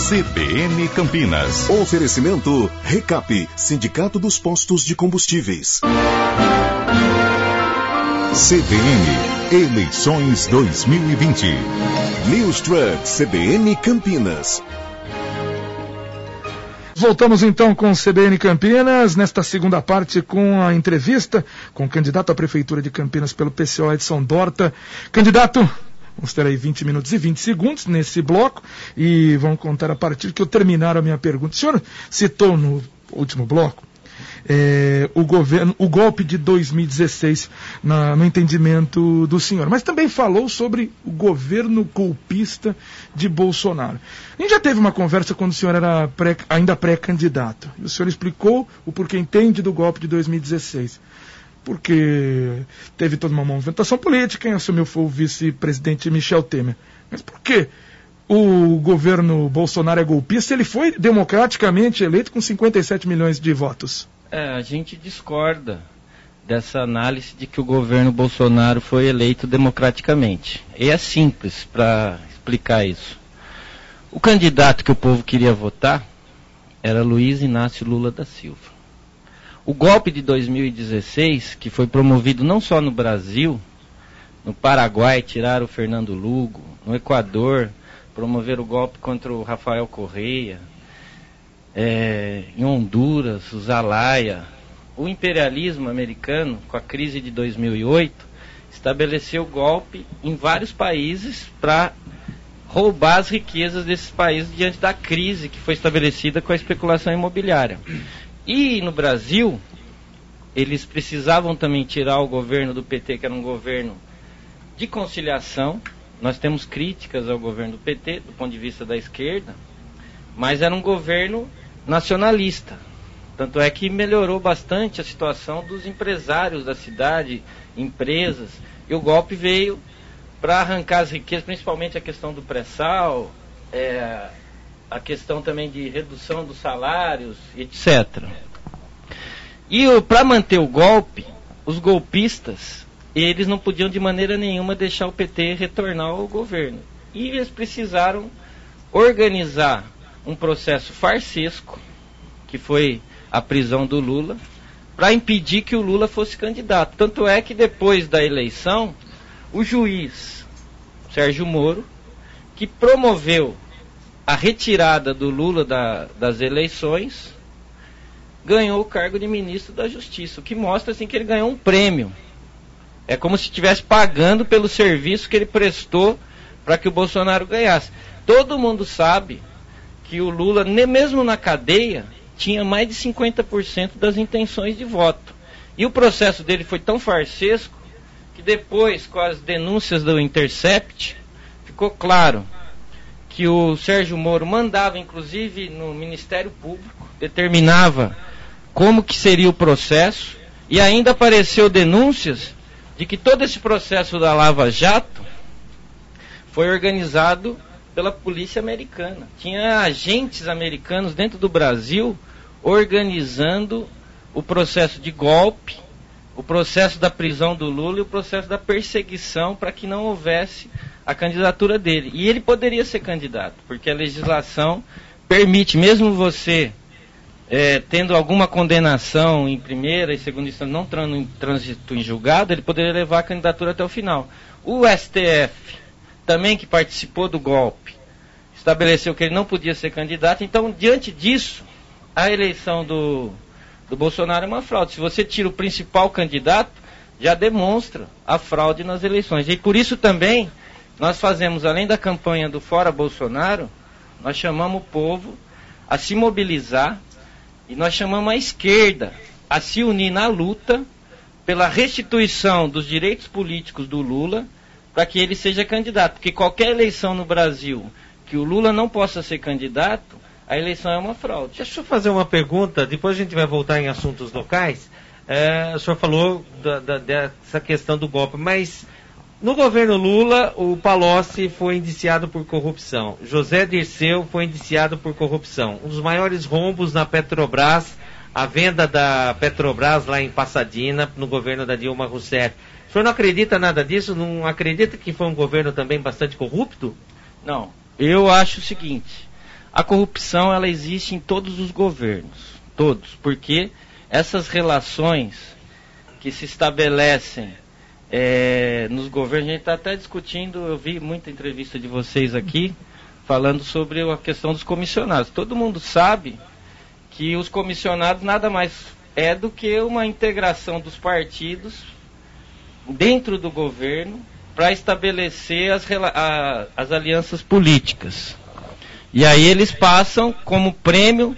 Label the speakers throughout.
Speaker 1: CBN Campinas.
Speaker 2: Oferecimento Recap, Sindicato dos Postos de Combustíveis.
Speaker 1: CBN, eleições 2020.
Speaker 2: News Truck CBN Campinas.
Speaker 3: Voltamos então com o CBN Campinas, nesta segunda parte com a entrevista com o candidato à Prefeitura de Campinas pelo PCO, Edson Dorta. Candidato, vamos ter aí 20 minutos e 20 segundos nesse bloco e vamos contar a partir que eu terminar a minha pergunta. O senhor citou no último bloco o golpe de 2016 no entendimento do senhor, mas também falou sobre o governo golpista de Bolsonaro. A gente já teve uma conversa quando o senhor era ainda pré-candidato, e o senhor explicou o porquê entende do golpe de 2016. Porque teve toda uma movimentação política, quem assumiu foi o vice-presidente Michel Temer. Mas por que o governo Bolsonaro é golpista? Ele foi democraticamente eleito com 57 milhões de votos.
Speaker 4: A gente discorda dessa análise de que o governo Bolsonaro foi eleito democraticamente. E é simples para explicar isso. O candidato que o povo queria votar era Luiz Inácio Lula da Silva. O golpe de 2016, que foi promovido não só no Brasil, no Paraguai tiraram o Fernando Lugo, no Equador promoveram o golpe contra o Rafael Correia, em Honduras, o Zelaya. O imperialismo americano, com a crise de 2008, estabeleceu golpe em vários países para roubar as riquezas desses países diante da crise que foi estabelecida com a especulação imobiliária. E no Brasil, eles precisavam também tirar o governo do PT, que era um governo de conciliação. Nós temos críticas ao governo do PT, do ponto de vista da esquerda, mas era um governo nacionalista. Tanto é que melhorou bastante a situação dos empresários da cidade, empresas, e o golpe veio para arrancar as riquezas, principalmente a questão do pré-sal, a questão também de redução dos salários, etc. E para manter o golpe, os golpistas, eles não podiam de maneira nenhuma deixar o PT retornar ao governo. E eles precisaram organizar um processo farsesco, que foi a prisão do Lula, para impedir que o Lula fosse candidato. Tanto é que depois da eleição, o juiz Sérgio Moro, que promoveu a retirada do Lula das eleições, ganhou o cargo de ministro da Justiça, o que mostra assim, que ele ganhou um prêmio. É como se estivesse pagando pelo serviço que ele prestou para que o Bolsonaro ganhasse. Todo mundo sabe que o Lula, mesmo na cadeia, tinha mais de 50% das intenções de voto. E o processo dele foi tão farsesco que depois, com as denúncias do Intercept, ficou claro que o Sérgio Moro mandava, inclusive no Ministério Público, determinava como que seria o processo, e ainda apareceu denúncias de que todo esse processo da Lava Jato foi organizado pela polícia americana. Tinha agentes americanos dentro do Brasil organizando o processo de golpe, o processo da prisão do Lula e o processo da perseguição para que não houvesse a candidatura dele. E ele poderia ser candidato, porque a legislação permite, mesmo você tendo alguma condenação em primeira e segunda instância, não em trânsito em julgado, ele poderia levar a candidatura até o final. O STF, também que participou do golpe, estabeleceu que ele não podia ser candidato. Então, diante disso, a eleição do Bolsonaro é uma fraude. Se você tira o principal candidato, já demonstra a fraude nas eleições. E por isso também, nós fazemos, além da campanha do Fora Bolsonaro, nós chamamos o povo a se mobilizar e nós chamamos a esquerda a se unir na luta pela restituição dos direitos políticos do Lula para que ele seja candidato. Porque qualquer eleição no Brasil que o Lula não possa ser candidato, a eleição é uma fraude.
Speaker 5: Deixa eu fazer uma pergunta, depois a gente vai voltar em assuntos locais. O senhor falou dessa questão do golpe, mas no governo Lula, o Palocci foi indiciado por corrupção. José Dirceu foi indiciado por corrupção. Um dos maiores rombos na Petrobras, a venda da Petrobras lá em Pasadena, no governo da Dilma Rousseff. O senhor não acredita nada disso? Não acredita que foi um governo também bastante corrupto?
Speaker 4: Não. Eu acho o seguinte, A corrupção, ela existe em todos os governos, todos, porque essas relações que se estabelecem nos governos, a gente está até discutindo, eu vi muita entrevista de vocês aqui, falando sobre a questão dos comissionados. Todo mundo sabe que os comissionados nada mais é do que uma integração dos partidos dentro do governo para estabelecer as alianças políticas. E aí eles passam como prêmio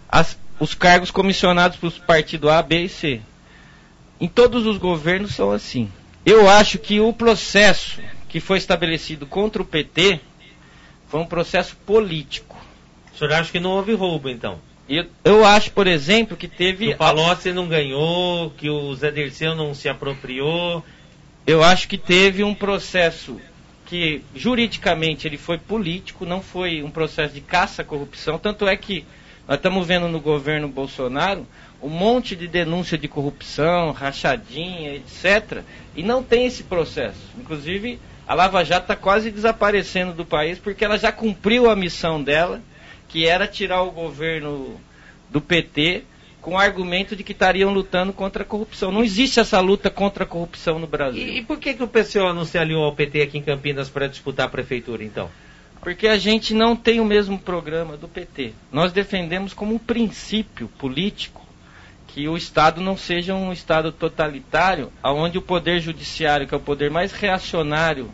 Speaker 4: os cargos comissionados para os partidos A, B e C. Em todos os governos são assim. Eu acho que o processo que foi estabelecido contra o PT foi um processo político.
Speaker 5: O senhor acha que não houve roubo, então?
Speaker 4: Eu acho, por exemplo, que teve...
Speaker 5: Que o Palocci não ganhou, que o Zé Dirceu não se apropriou.
Speaker 4: Eu acho que teve um processo que, juridicamente, ele foi político, não foi um processo de caça à corrupção. Tanto é que nós estamos vendo no governo Bolsonaro um monte de denúncia de corrupção, rachadinha, etc. E não tem esse processo. Inclusive, a Lava Jato está quase desaparecendo do país porque ela já cumpriu a missão dela, que era tirar o governo do PT com o argumento de que estariam lutando contra a corrupção. Não existe essa luta contra a corrupção no Brasil.
Speaker 5: E por que o PCO não se aliou ao PT aqui em Campinas para disputar a prefeitura, então?
Speaker 4: Porque a gente não tem o mesmo programa do PT. Nós defendemos como um princípio político que o Estado não seja um Estado totalitário, onde o poder judiciário, que é o poder mais reacionário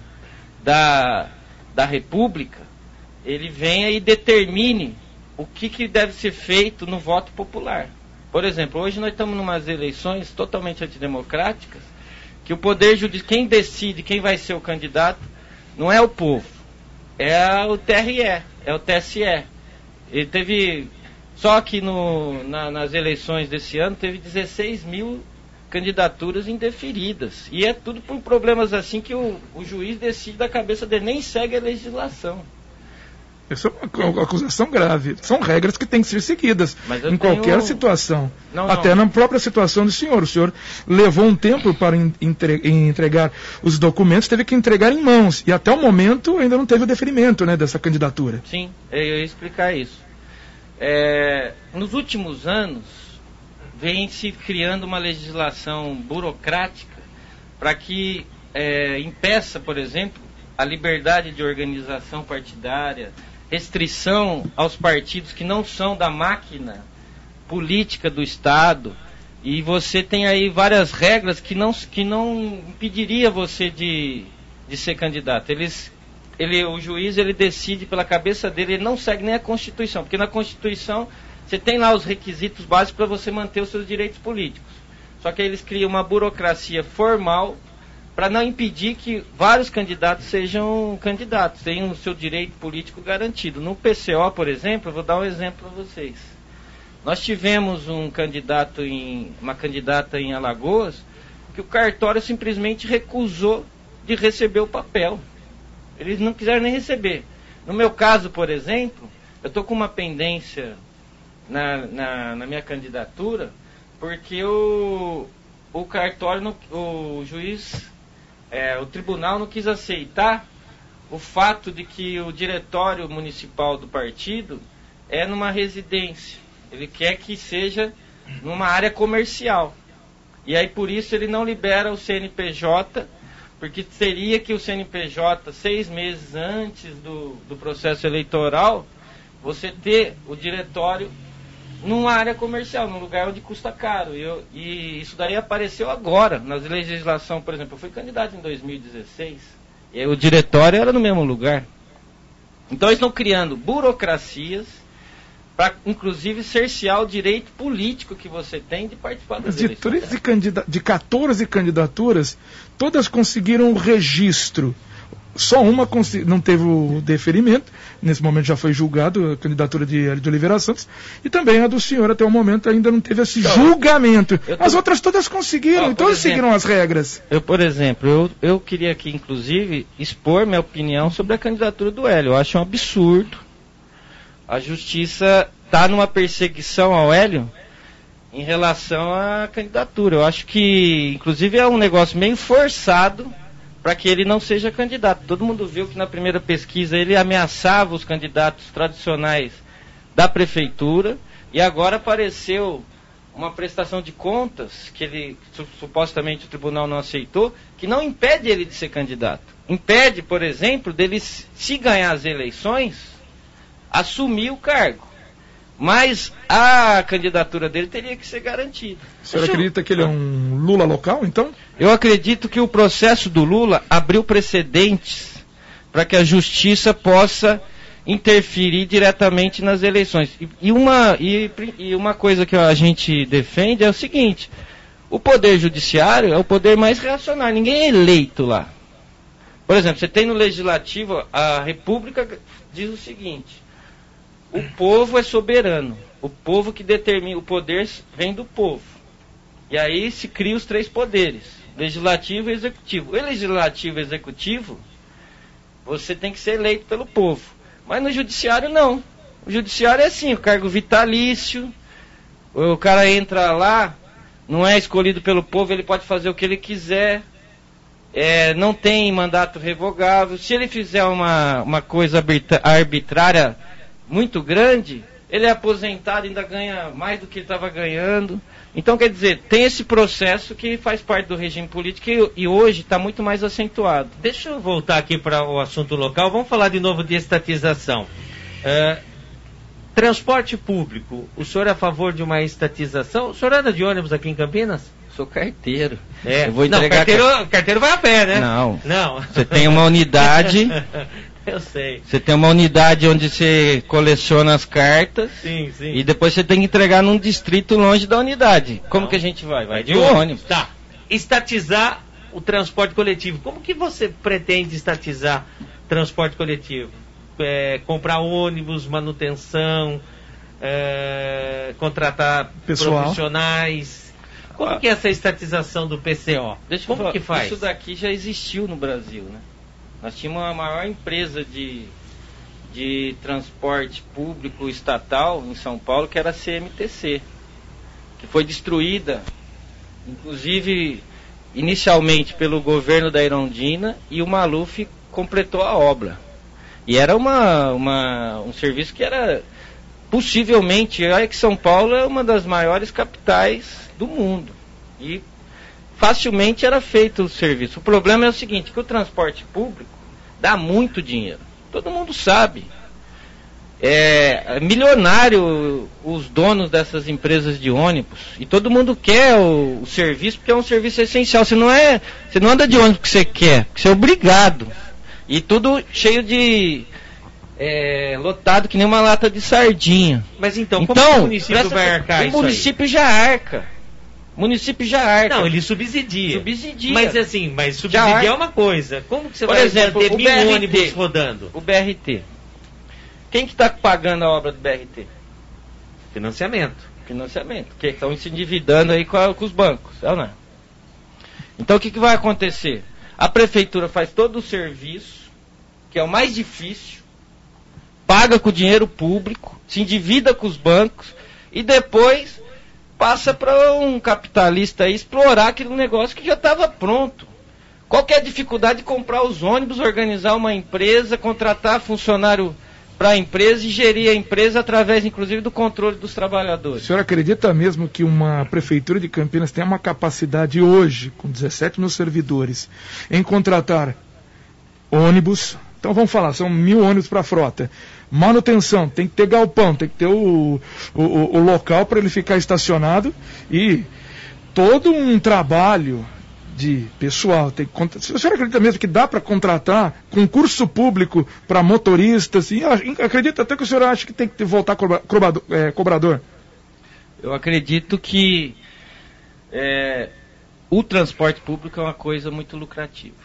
Speaker 4: da República, ele venha e determine o que deve ser feito no voto popular. Por exemplo, hoje nós estamos em umas eleições totalmente antidemocráticas, que o poder judiciário, quem decide quem vai ser o candidato, não é o povo, é o TRE, é o TSE. Ele teve, só que nas eleições desse ano, teve 16 mil candidaturas indeferidas. E é tudo por problemas assim que o juiz decide da cabeça dele, nem segue a legislação.
Speaker 3: Isso é uma acusação grave. São regras que têm que ser seguidas em qualquer situação. Até na própria situação do senhor. O senhor levou um tempo para entregar os documentos, teve que entregar em mãos. E até o momento ainda não teve o deferimento, né, dessa candidatura.
Speaker 4: Sim, eu ia explicar isso. Nos últimos anos, vem se criando uma legislação burocrática para que impeça, por exemplo, a liberdade de organização partidária, restrição aos partidos que não são da máquina política do Estado, e você tem aí várias regras que não impediria você de ser candidato. O juiz ele decide pela cabeça dele, ele não segue nem a Constituição, porque na Constituição você tem lá os requisitos básicos para você manter os seus direitos políticos. Só que aí eles criam uma burocracia formal para não impedir que vários candidatos sejam candidatos, tenham o seu direito político garantido. No PCO, por exemplo, eu vou dar um exemplo para vocês. Nós tivemos uma candidata em Alagoas, que o cartório simplesmente recusou de receber o papel. Eles não quiseram nem receber. No meu caso, por exemplo, eu estou com uma pendência na minha candidatura, porque o cartório, o juiz... o tribunal não quis aceitar o fato de que o diretório municipal do partido é numa residência. Ele quer que seja numa área comercial. E aí por isso ele não libera o CNPJ, porque teria que o CNPJ, 6 meses antes do processo eleitoral, você ter o diretório numa área comercial, num lugar onde custa caro. E isso daí apareceu agora, na legislação, por exemplo, eu fui candidato em 2016, e o diretório era no mesmo lugar. Então eles estão criando burocracias para, inclusive, cercear o direito político que você tem de participar das eleições.
Speaker 3: De 14 candidaturas, todas conseguiram o registro. Só uma não teve o deferimento, nesse momento já foi julgado, a candidatura de Hélio de Oliveira Santos, e também a do senhor até o momento ainda não teve esse julgamento. As outras todas conseguiram, e todas seguiram as regras.
Speaker 4: Por exemplo, eu queria aqui, inclusive, expor minha opinião sobre a candidatura do Hélio. Eu acho um absurdo. A justiça está numa perseguição ao Hélio em relação à candidatura. Eu acho que, inclusive, é um negócio meio forçado para que ele não seja candidato. Todo mundo viu que na primeira pesquisa ele ameaçava os candidatos tradicionais da prefeitura, e agora apareceu uma prestação de contas que ele, supostamente o tribunal não aceitou, que não impede ele de ser candidato. Impede, por exemplo, dele, se ganhar as eleições, assumir o cargo. Mas a candidatura dele teria que ser garantida.
Speaker 3: O senhor acredita que ele é um Lula local, então? Eu
Speaker 4: acredito que o processo do Lula abriu precedentes para que a justiça possa interferir diretamente nas eleições. E uma coisa que a gente defende é o seguinte: o poder judiciário é o poder mais reacionário, ninguém é eleito lá. Por exemplo, você tem no Legislativo, a República diz o seguinte: o povo é soberano, o povo que determina, o poder vem do povo. E aí se cria os 3 poderes, Legislativo e Executivo. O Legislativo e Executivo, você tem que ser eleito pelo povo. Mas no Judiciário não. O Judiciário é assim, o cargo vitalício, o cara entra lá, não é escolhido pelo povo, ele pode fazer o que ele quiser, não tem mandato revogável. Se ele fizer uma coisa arbitrária muito grande, ele é aposentado e ainda ganha mais do que ele estava ganhando. Então, quer dizer, tem esse processo que faz parte do regime político e hoje está muito mais acentuado.
Speaker 5: Deixa eu voltar aqui para o assunto local. Vamos falar de novo de estatização. Transporte público, o senhor é a favor de uma estatização? O senhor anda de ônibus aqui em Campinas?
Speaker 4: Sou carteiro.
Speaker 5: Eu vou entregar... Não, carteiro vai a pé, né?
Speaker 4: Não. Você tem uma unidade...
Speaker 5: Eu sei.
Speaker 4: Você tem uma unidade onde você coleciona as cartas.
Speaker 5: Sim.
Speaker 4: E depois você tem que entregar num distrito longe da unidade. Como que a gente vai? Vai de ônibus.
Speaker 5: Tá. Estatizar o transporte coletivo. Como que você pretende estatizar transporte coletivo? Comprar ônibus, manutenção, contratar profissionais. Como que é essa estatização do PCO? Como que faz?
Speaker 4: Isso daqui já existiu no Brasil, né? Nós tínhamos a maior empresa de transporte público estatal em São Paulo, que era a CMTC, que foi destruída, inclusive, inicialmente pelo governo da Erundina, e o Maluf completou a obra. E era um serviço que era, possivelmente, olha que São Paulo é uma das maiores capitais do mundo. E facilmente era feito o serviço. O problema é o seguinte, que o transporte público dá muito dinheiro. Todo mundo sabe. É milionário os donos dessas empresas de ônibus. E todo mundo quer o serviço, porque é um serviço essencial. Você não anda de ônibus porque você quer, porque você é obrigado. E tudo cheio de... lotado que nem uma lata de sardinha.
Speaker 5: Mas então como o município vai arcar isso aí?
Speaker 4: O município já arca. O município já arca.
Speaker 5: Não, ele subsidia. Mas assim, subsidiar é uma coisa. Como que você
Speaker 4: vai ter
Speaker 5: 1.000 ônibus rodando?
Speaker 4: O BRT. Quem que está pagando a obra do BRT?
Speaker 5: Financiamento.
Speaker 4: Que estão se endividando aí com os bancos. Não é? Então o que vai acontecer? A prefeitura faz todo o serviço, que é o mais difícil, paga com dinheiro público, se endivida com os bancos e depois passa para um capitalista aí explorar aquele negócio que já estava pronto. Qual que é a dificuldade de comprar os ônibus, organizar uma empresa, contratar funcionário para a empresa e gerir a empresa através, inclusive, do controle dos trabalhadores?
Speaker 3: O senhor acredita mesmo que uma prefeitura de Campinas tem uma capacidade hoje, com 17 mil servidores, em contratar ônibus? Então vamos falar, são 1.000 ônibus para a frota. Manutenção, tem que ter galpão, tem que ter o local para ele ficar estacionado e todo um trabalho de pessoal. O senhor acredita mesmo que dá para contratar concurso público para motoristas? E acredita até que o senhor acha que tem que voltar cobrador?
Speaker 4: Eu acredito que o transporte público é uma coisa muito lucrativa.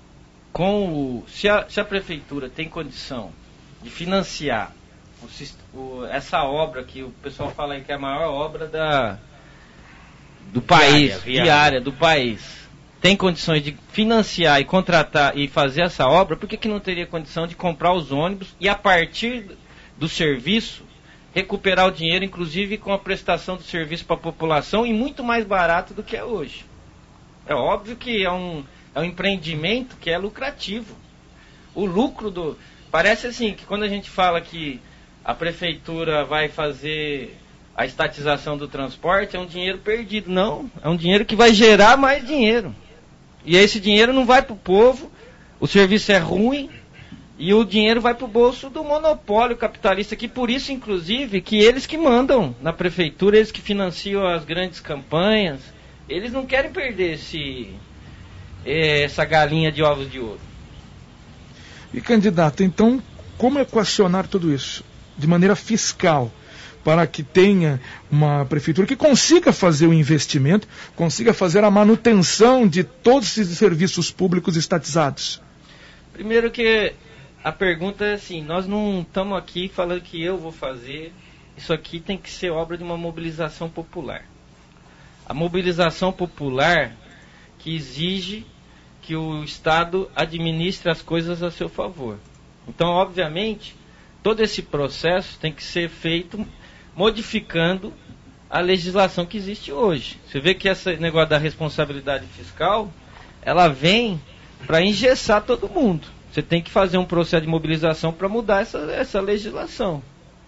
Speaker 4: Se a prefeitura tem condição de financiar essa obra que o pessoal fala aí que é a maior obra do país, viária do país, tem condições de financiar e contratar e fazer essa obra, por que não teria condição de comprar os ônibus e a partir do serviço recuperar o dinheiro, inclusive com a prestação do serviço para a população e muito mais barato do que é hoje? É óbvio que é um empreendimento que é lucrativo. O lucro parece assim, que quando a gente fala que a prefeitura vai fazer a estatização do transporte, é um dinheiro perdido. Não, é um dinheiro que vai gerar mais dinheiro. E esse dinheiro não vai para o povo, o serviço é ruim, e o dinheiro vai para o bolso do monopólio capitalista, que por isso, inclusive, que eles que mandam na prefeitura, eles que financiam as grandes campanhas, eles não querem perder essa galinha de ovos de ouro.
Speaker 3: E, candidato, então, como equacionar tudo isso de maneira fiscal, para que tenha uma prefeitura que consiga fazer o investimento, consiga fazer a manutenção de todos esses serviços públicos estatizados?
Speaker 4: Primeiro que a pergunta é assim, nós não estamos aqui falando que eu vou fazer, isso aqui tem que ser obra de uma mobilização popular. A mobilização popular que exige que o Estado administre as coisas a seu favor. Então, obviamente, todo esse processo tem que ser feito modificando a legislação que existe hoje. Você vê que esse negócio da responsabilidade fiscal, ela vem para engessar todo mundo. Você tem que fazer um processo de mobilização para mudar essa legislação.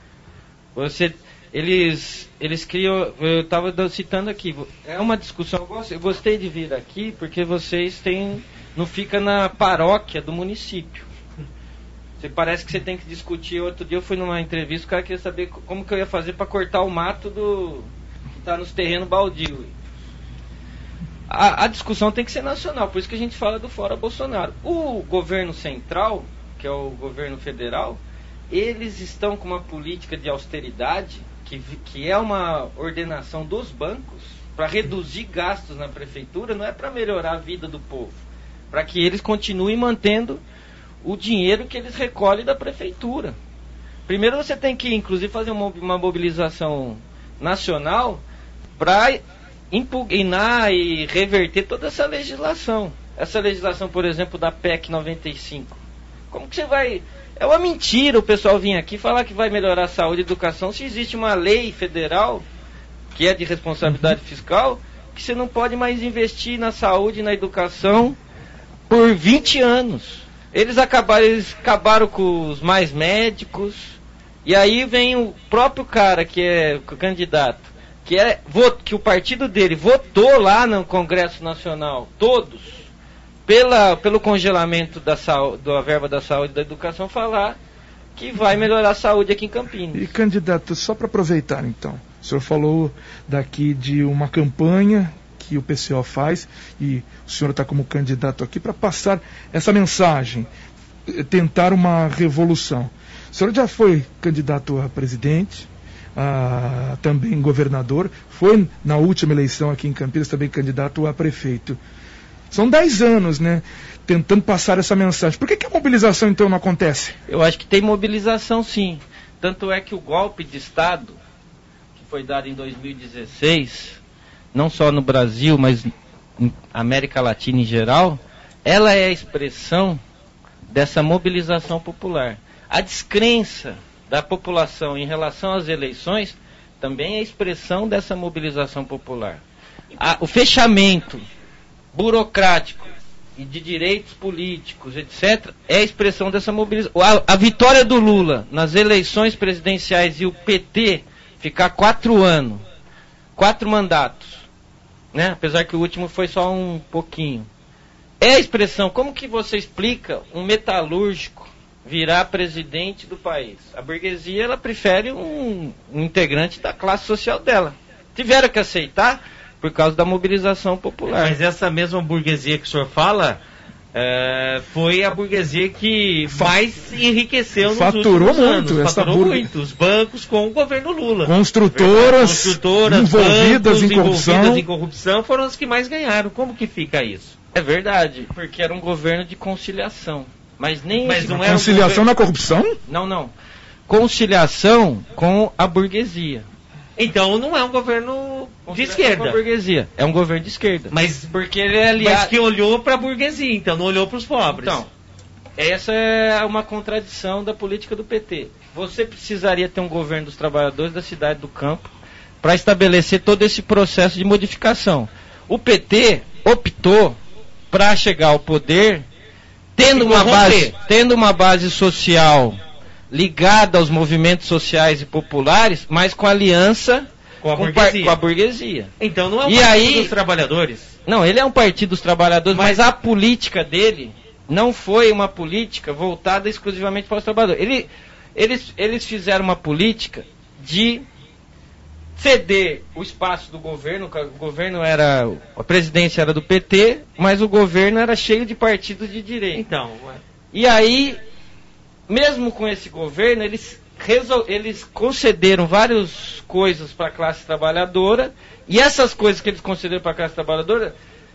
Speaker 4: Eles criam, eu estava citando aqui, é uma discussão, eu gostei de vir aqui porque vocês não fica na paróquia do município. Parece que você tem que discutir. Outro dia eu fui numa entrevista, o cara queria saber como que eu ia fazer para cortar o mato que está nos terrenos baldios. A discussão tem que ser nacional, por isso que a gente fala do fora Bolsonaro. O governo central, que é o governo federal, eles estão com uma política de austeridade, que é uma ordenação dos bancos, para reduzir gastos na prefeitura, não é para melhorar a vida do povo, para que eles continuem mantendo o dinheiro que eles recolhem da prefeitura. Primeiro você tem que, inclusive, fazer uma mobilização nacional para impugnar e reverter toda essa legislação. Essa legislação, por exemplo, da PEC 95. Como que você vai... É uma mentira o pessoal vir aqui falar que vai melhorar a saúde e a educação se existe uma lei federal, que é de responsabilidade fiscal, que você não pode mais investir na saúde e na educação por 20 anos. Eles acabaram com os mais médicos, e aí vem o próprio cara que é o candidato, que o partido dele votou lá no Congresso Nacional, todos, pelo congelamento da verba da saúde e da educação, falar que vai melhorar a saúde aqui em Campinas.
Speaker 3: E, candidato, só para aproveitar então, o senhor falou daqui de uma campanha que o PCO faz, e o senhor está como candidato aqui para passar essa mensagem, tentar uma revolução. O senhor já foi candidato a presidente, também governador, foi na última eleição aqui em Campinas também candidato a prefeito. São 10 anos, né, tentando passar essa mensagem. Por que a mobilização então não acontece?
Speaker 4: Eu acho que tem mobilização sim. Tanto é que o golpe de Estado, que foi dado em 2016... não só no Brasil, mas na América Latina em geral, ela é a expressão dessa mobilização popular. A descrença da população em relação às eleições também é a expressão dessa mobilização popular. O fechamento burocrático e de direitos políticos, etc., é a expressão dessa mobilização. A vitória do Lula nas eleições presidenciais e o PT ficar 4 mandatos, né? Apesar que o último foi só um pouquinho. É a expressão, como que você explica um metalúrgico virar presidente do país? A burguesia, ela prefere um integrante da classe social dela. Tiveram que aceitar por causa da mobilização popular.
Speaker 5: Mas essa mesma burguesia que o senhor fala, foi a burguesia que mais enriqueceu nos últimos anos. Faturou muito. Os bancos com o governo Lula.
Speaker 3: Construtoras envolvidas em
Speaker 5: corrupção foram as que mais ganharam. Como que fica isso?
Speaker 4: É verdade, porque era um governo de conciliação. Mas
Speaker 3: não era conciliação na corrupção?
Speaker 4: Não. Conciliação com a burguesia.
Speaker 5: Então não é um governo de esquerda.
Speaker 4: Com a burguesia. É um governo de esquerda.
Speaker 5: Mas porque ele é aliado. Mas que olhou para a burguesia, então não olhou para os pobres.
Speaker 4: Então, essa é uma contradição da política do PT. Você precisaria ter um governo dos trabalhadores da cidade do campo para estabelecer todo esse processo de modificação. O PT optou para chegar ao poder tendo uma base social ligada aos movimentos sociais e populares, mas com aliança
Speaker 5: com a
Speaker 4: burguesia.
Speaker 5: Então não é um partido dos trabalhadores.
Speaker 4: Não, ele é um partido dos trabalhadores, mas a política dele não foi uma política voltada exclusivamente para os trabalhadores. Eles fizeram uma política de ceder o espaço do governo. O governo a presidência era do PT, mas o governo era cheio de partidos de direita.
Speaker 5: Então,
Speaker 4: e aí, mesmo com esse governo, eles concederam várias coisas para a classe trabalhadora, e essas coisas que eles concederam para a classe trabalhadora,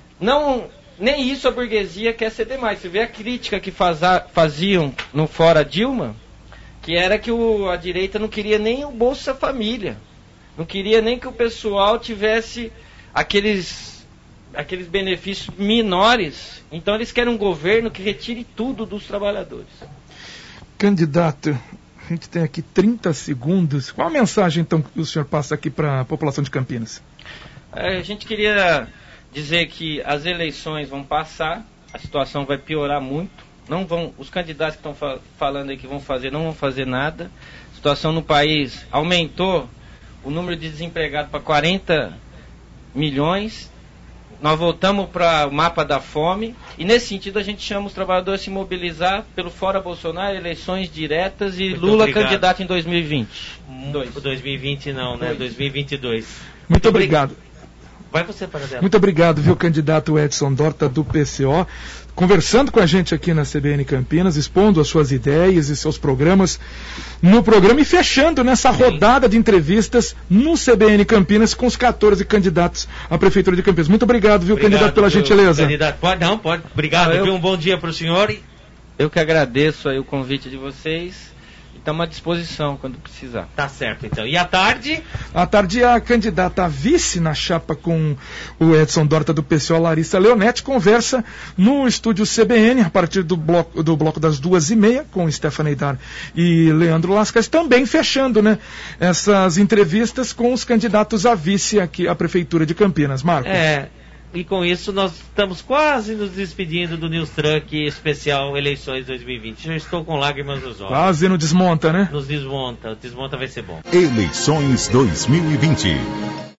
Speaker 4: nem isso a burguesia quer ceder mais. Você vê a crítica que faziam no Fora Dilma, que era que a direita não queria nem o Bolsa Família, não queria nem que o pessoal tivesse aqueles benefícios menores. Então eles querem um governo que retire tudo dos trabalhadores.
Speaker 3: Candidato, a gente tem aqui 30 segundos. Qual a mensagem, então, que o senhor passa aqui para a população de Campinas?
Speaker 4: A gente queria dizer que as eleições vão passar, a situação vai piorar muito. Os candidatos que estão falando aí que não vão fazer nada. A situação no país aumentou o número de desempregados para 40 milhões. Nós voltamos para o mapa da fome, e nesse sentido a gente chama os trabalhadores a se mobilizar pelo Fora Bolsonaro, eleições diretas e
Speaker 5: muito
Speaker 4: Lula
Speaker 5: obrigado.
Speaker 4: Candidato em 2020.
Speaker 5: 2020 não, né? 2022.
Speaker 3: Muito obrigado.
Speaker 5: Vai você, Paradela.
Speaker 3: Muito obrigado, viu, candidato Edson Dorta, do PCO, conversando com a gente aqui na CBN Campinas, expondo as suas ideias e seus programas no programa e fechando nessa rodada de entrevistas no CBN Campinas com os 14 candidatos à Prefeitura de Campinas. Muito obrigado, viu, candidato, pela gentileza.
Speaker 5: Candidato, pode. Obrigado, viu? Um bom dia para o senhor.
Speaker 4: Eu que agradeço aí o convite de vocês. Estamos à disposição quando precisar.
Speaker 5: Tá certo, então. E à tarde?
Speaker 3: À tarde, a candidata a vice na chapa com o Edson Dorta do PCO, Larissa Leonetti, conversa no estúdio CBN a partir do bloco das 2h30 com Stephanie Dar e Leandro Lascas, também fechando, né, essas entrevistas com os candidatos a vice aqui à Prefeitura de Campinas. Marcos.
Speaker 5: E com isso nós estamos quase nos despedindo do News Truck especial Eleições 2020. Já estou com lágrimas nos olhos.
Speaker 3: Quase não desmonta, né?
Speaker 5: Nos desmonta. O desmonta vai ser bom.
Speaker 1: Eleições 2020.